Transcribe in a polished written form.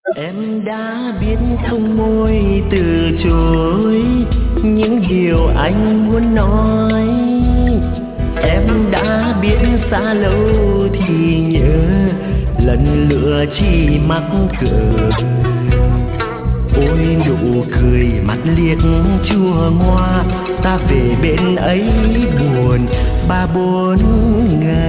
Em đã biết không môi từ chối những điều anh muốn nói. Em đã biết xa lâu thì nhớ, lần lựa chỉ mắc cỡ. Ôi nụ cười mắt liếc chua ngoa, ta về bên ấy buồn 3-4 ngày.